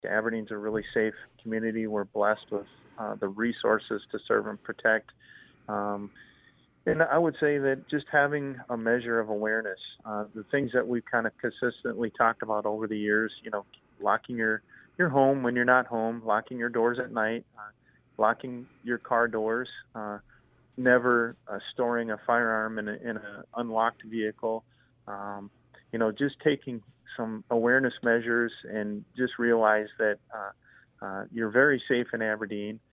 Aberdeen's a really safe community. We're blessed with the resources to serve and protect. Um, and I would say that just having a measure of awareness, the things that we've kind of consistently talked about over the years, locking your home when you're not home, locking your doors at night, locking your car doors, never storing a firearm in a unlocked vehicle. Um, just taking some awareness measures and just realize that you're very safe in Aberdeen.